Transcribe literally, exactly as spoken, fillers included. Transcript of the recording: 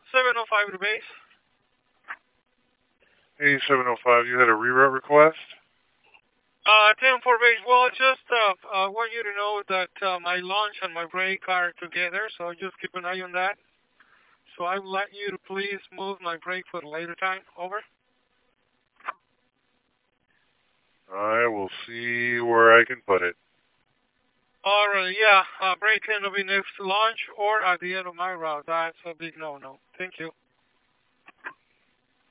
seven oh five to base. Hey, seven oh five, you had a reroute request? Uh, ten four base. Well, just uh, I want you to know that uh, my launch and my brake are together, so just keep an eye on that. So I would like you to please move my brake for a later time. Over. I will see where I can put it. Alright, yeah, uh, brake end will be next to launch or at the end of my route. That's a big no-no. Thank you.